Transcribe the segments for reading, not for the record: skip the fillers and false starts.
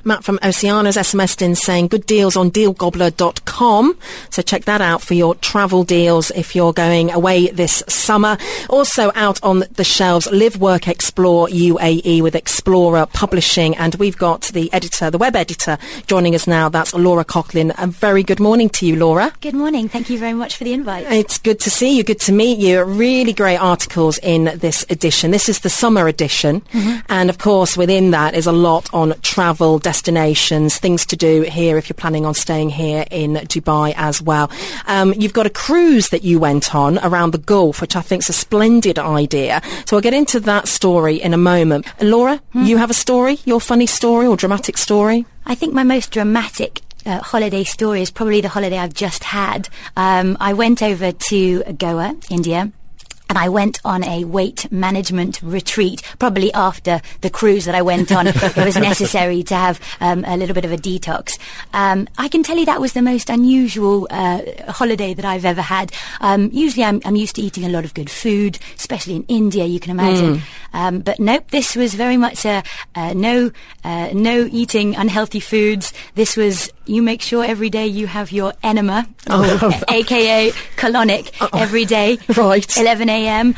Matt from Oceana's SMS'd in saying good deals on dealgobbler.com. So check that out for your travel deals if you're going away this summer. Also out on the shelves, Live, Work, Explore UAE with Explorer Publishing. And we've got the editor, the web editor, joining us now. That's Laura Coughlin. A very good morning to you, Laura. Good morning. Thank you very much for the invite. It's good to see you. Good to meet you. Really great articles in this edition. This is the summer edition. And of course, within that is a lot on travel, destinations, things to do here if you're planning on staying here in Dubai as well. You've got a cruise that you went on around the Gulf, which I think is a splendid idea. So I'll get into that story in a moment. Laura, you have a story, your funny story or dramatic story? I think my most dramatic holiday story is probably the holiday I've just had. I went over to Goa, India. And I went on a weight management retreat, probably after the cruise that I went on. It was necessary to have a little bit of a detox. I can tell you that was the most unusual holiday that I've ever had. Usually I'm used to eating a lot of good food, especially in India, you can imagine. But nope, this was very much no eating unhealthy foods. This was, you make sure every day you have your enema, aka colonic, every day. Right. 11 a.m.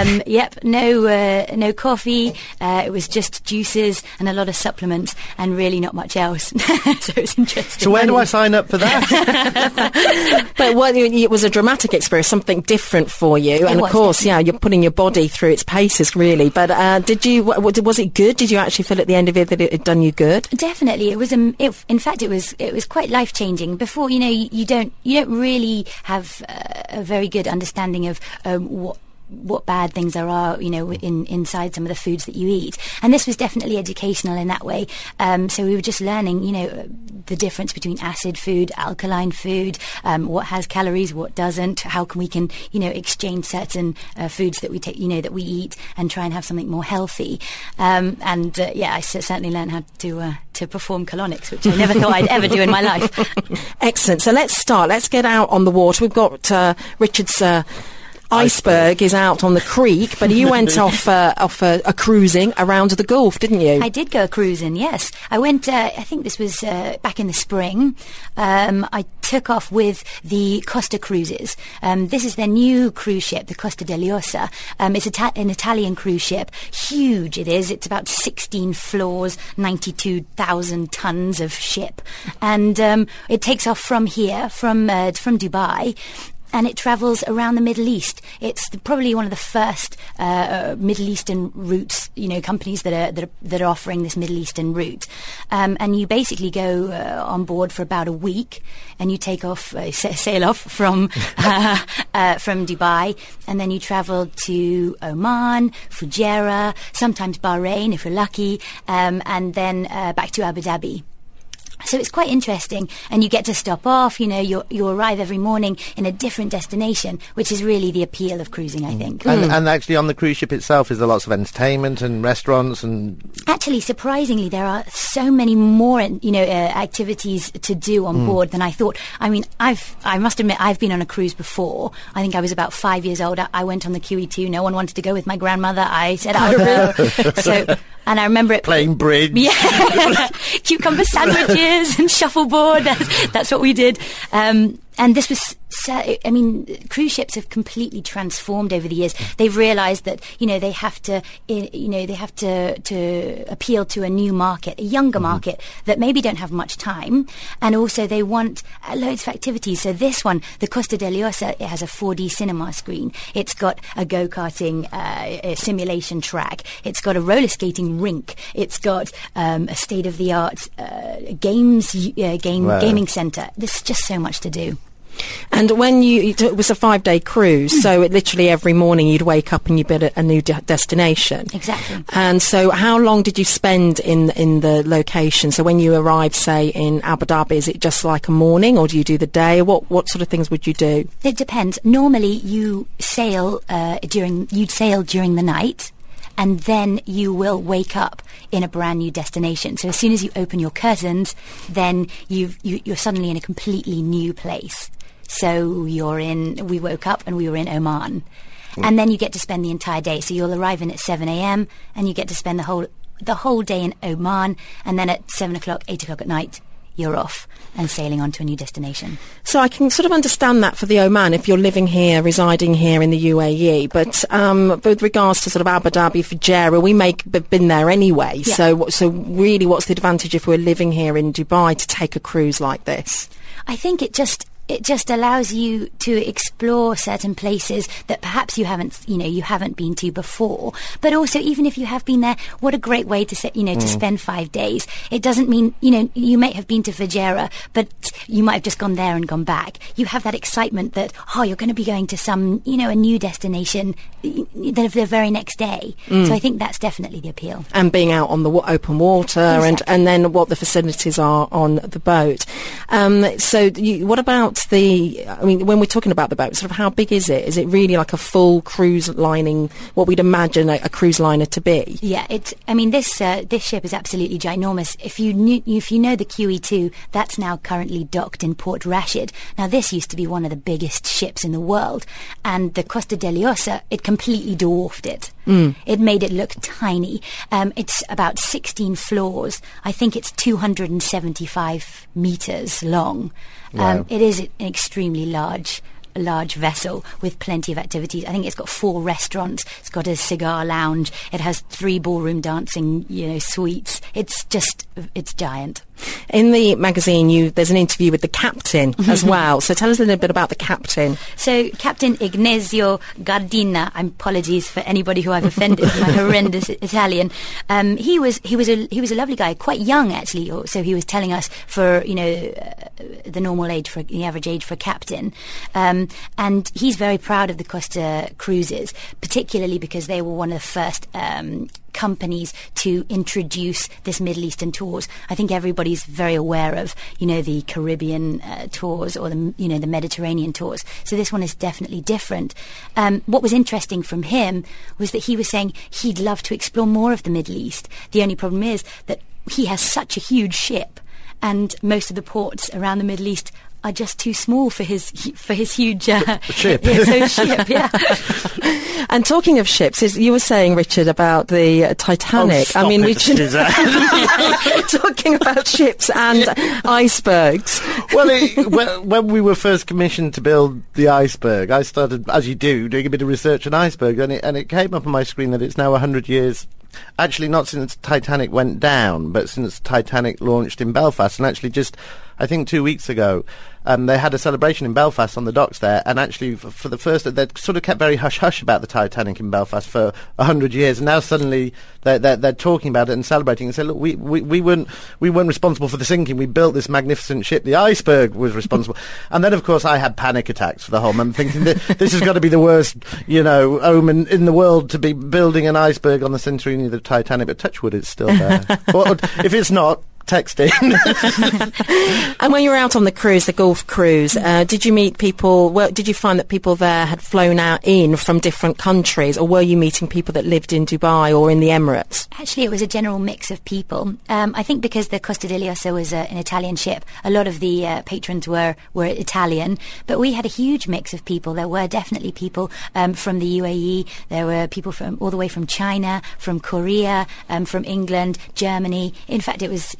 No coffee. It was just juices and a lot of supplements and really not much else. So it's interesting. So where do I sign up for that? But it was a dramatic experience, something different for you. And of course, definitely. You're putting your body through its paces, really. But was it good? Did you actually feel at the end of it that it had done you good? Definitely. It was. In fact, it was quite life changing. Before, you don't really have a very good understanding of what bad things there are, inside some of the foods that you eat. And this was definitely educational in that way. So we were just learning, the difference between acid food, alkaline food, what has calories, what doesn't, how we can exchange certain foods that we take, that we eat and try and have something more healthy. I certainly learned how to perform colonics, which I never thought I'd ever do in my life. Excellent. So let's start. Let's get out on the water. We've got Richard's iceberg is out on the creek, but you went off a cruising around the Gulf, didn't you? I did go cruising, yes. I went, I think this was back in the spring. I took off with the Costa Cruises. This is their new cruise ship, the Costa dell'Orsa. It's an Italian cruise ship. Huge it is. It's about 16 floors, 92,000 tons of ship. And it takes off from here, from Dubai, and it travels around the Middle East. It's probably one of the first Middle Eastern routes, companies that are offering this Middle Eastern route. And you basically go on board for about a week, and you take off, sail off from Dubai, and then you travel to Oman, Fujairah, sometimes Bahrain if you're lucky, and then back to Abu Dhabi. So it's quite interesting, and you get to stop off, you arrive every morning in a different destination, which is really the appeal of cruising, I think. And actually on the cruise ship itself, is there lots of entertainment and restaurants and... Actually, surprisingly, there are so many more, activities to do on board than I thought. I mean, I must admit, I've been on a cruise before. I think I was about 5 years old. I went on the QE2. No one wanted to go with my grandmother. I said I would go. And I remember it... Playing bridge. Yeah. Cucumber sandwiches and shuffleboard. That's what we did. And this was, cruise ships have completely transformed over the years. They've realised that, they have to, to appeal to a new market, a younger market that maybe don't have much time. And also they want loads of activities. So this one, the Costa dell'Orsa, it has a 4D cinema screen. It's got a go-karting simulation track. It's got a roller skating rink. It's got a state-of-the-art gaming centre. There's just so much to do. And when it was a 5-day cruise, so literally every morning you'd wake up and you'd be at a new destination. Exactly. And so how long did you spend in the location? So when you arrived, say, in Abu Dhabi, is it just like a morning, or do you do the day? What sort of things would you do? It depends. Normally you sail during the night, and then you will wake up in a brand new destination. So as soon as you open your curtains, then you're suddenly in a completely new place. So we woke up and we were in Oman. And then you get to spend the entire day. So you'll arrive in at 7 a.m. and you get to spend the whole the whole day in Oman, and then at 7 o'clock, 8 o'clock at night, you're off and sailing on to a new destination. So I can sort of understand that for the Oman if you're living here, residing here in the UAE. But with regards to sort of Abu Dhabi, Fujairah, we may have been there anyway. Yeah. So really, what's the advantage if we're living here in Dubai to take a cruise like this? I think it just allows you to explore certain places that perhaps you haven't been to before. But also, even if you have been there, what a great way to to spend 5 days. It doesn't mean, you may have been to Fujairah, but you might have just gone there and gone back. You have that excitement that, you're going to be going to some, a new destination the very next day. So I think that's definitely the appeal. And being out on the open water. Exactly. and then what the facilities are on the boat. What about when we're talking about the boat, sort of how big is it? Is it really like a full cruise lining, what we'd imagine a cruise liner to be? Yeah, this ship is absolutely ginormous. If you know the QE2, that's now currently docked in Port Rashid. Now, this used to be one of the biggest ships in the world, and the Costa Deliosa, it completely dwarfed it. It made it look tiny. It's about 16 floors. I think it's 275 meters long. Wow. It is an extremely large vessel with plenty of activities. I think it's got 4 restaurants. It's got a cigar lounge. It has 3 ballroom dancing, suites. It's giant. In the magazine, there's an interview with the captain as well. So tell us a little bit about the captain. So Captain Ignazio Gardina, apologies for anybody who I've offended, my horrendous Italian. He was a lovely guy, quite young actually. So he was telling us for the normal age, for the average age for a captain, and he's very proud of the Costa Cruises, particularly because they were one of the first companies to introduce this Middle Eastern tours. I think everybody's very aware of, the Caribbean tours or the Mediterranean tours. So this one is definitely different. What was interesting from him was that he was saying he'd love to explore more of the Middle East. The only problem is that he has such a huge ship, and most of the ports around the Middle East are just too small for his huge ship. Ship, yeah. And talking of ships, you were saying, Richard, about the Titanic. We should talking about ships and icebergs. Well, when we were first commissioned to build the iceberg, I started, as you do, doing a bit of research on iceberg, and it came up on my screen that it's now 100 years. Actually, not since Titanic went down, but since Titanic launched in Belfast, and actually just, I think 2 weeks ago, they had a celebration in Belfast on the docks there, and actually for the first, they'd sort of kept very hush-hush about the Titanic in Belfast for 100 years, and now suddenly they're talking about it and celebrating and say, look, we weren't responsible for the sinking, we built this magnificent ship, the iceberg was responsible. And then, of course, I had panic attacks for the whole month, thinking that this has got to be the worst, omen in the world to be building an iceberg on the Centurion of the Titanic, but touch wood, it's still there. Or, if it's not, text in. And when you were out on the cruise, the Gulf cruise, did you meet people? Well, did you find that people there had flown in from different countries, or were you meeting people that lived in Dubai or in the Emirates? Actually, it was a general mix of people. I think because the Costa Deliosa was an Italian ship, a lot of the patrons were Italian, but we had a huge mix of people. There were definitely people from the UAE. There were people from all the way from China, from Korea, from England, Germany. In fact, it was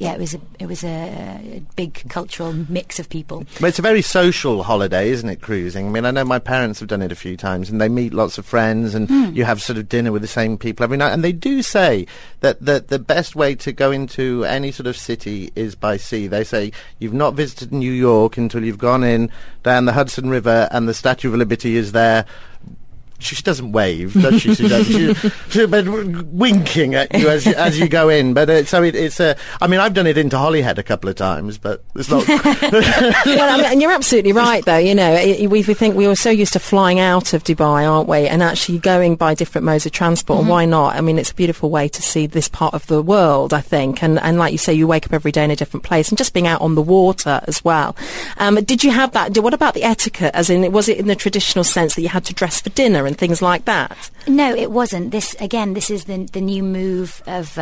a big cultural mix of people. Well, it's a very social holiday, isn't it, cruising? I mean, I know my parents have done it a few times, and they meet lots of friends, and you have sort of dinner with the same people every night. And they do say that the best way to go into any sort of city is by sea. They say you've not visited New York until you've gone in down the Hudson River and the Statue of Liberty is there. She doesn't wave, does she? She's winking at you as you go in. But it's I mean, I've done it into Holyhead a couple of times, but it's not. Well, and you're absolutely right, though. We think we were so used to flying out of Dubai, aren't we? And actually going by different modes of transport. And why not? I mean, it's a beautiful way to see this part of the world, I think. And like you say, you wake up every day in a different place, and just being out on the water as well. Did you have that? What about the etiquette? As in, was it in the traditional sense that you had to dress for dinner dinner and things like that? No, it wasn't. This is the new move of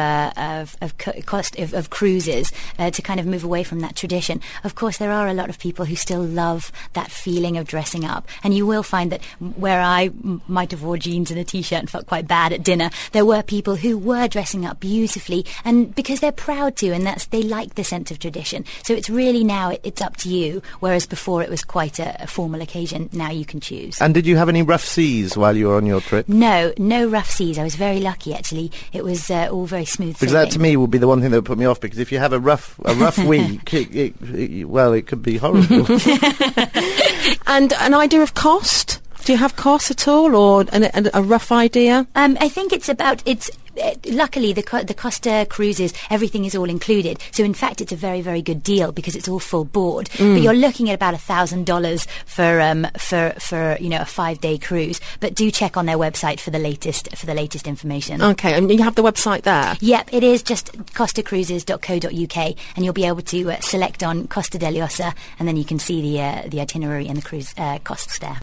cruises to kind of move away from that tradition. Of course, there are a lot of people who still love that feeling of dressing up, and you will find that where I might have worn jeans and a t-shirt and felt quite bad at dinner, there were people who were dressing up beautifully, and because they're proud to, and they like the sense of tradition. So it's really now it's up to you, whereas before it was quite a formal occasion. Now you can choose. And did you have any rough seas while you were on your trip? No rough seas. I was very lucky, actually. It was all very smooth because sailing. that to me would be the one thing that would put me off, because if you have a rough week, it could be horrible. And an idea of cost? Do you have costs at all, or a rough idea? I think luckily, the Costa Cruises, everything is all included. So, in fact, it's a very, very good deal because it's all full board. But you're looking at about $1,000 for a 5-day cruise. But do check on their website for the latest information. Okay, and you have the website there. Yep, it is just costacruises.co.uk, and you'll be able to select on Costa dell'Ossa, and then you can see the itinerary and the cruise costs there.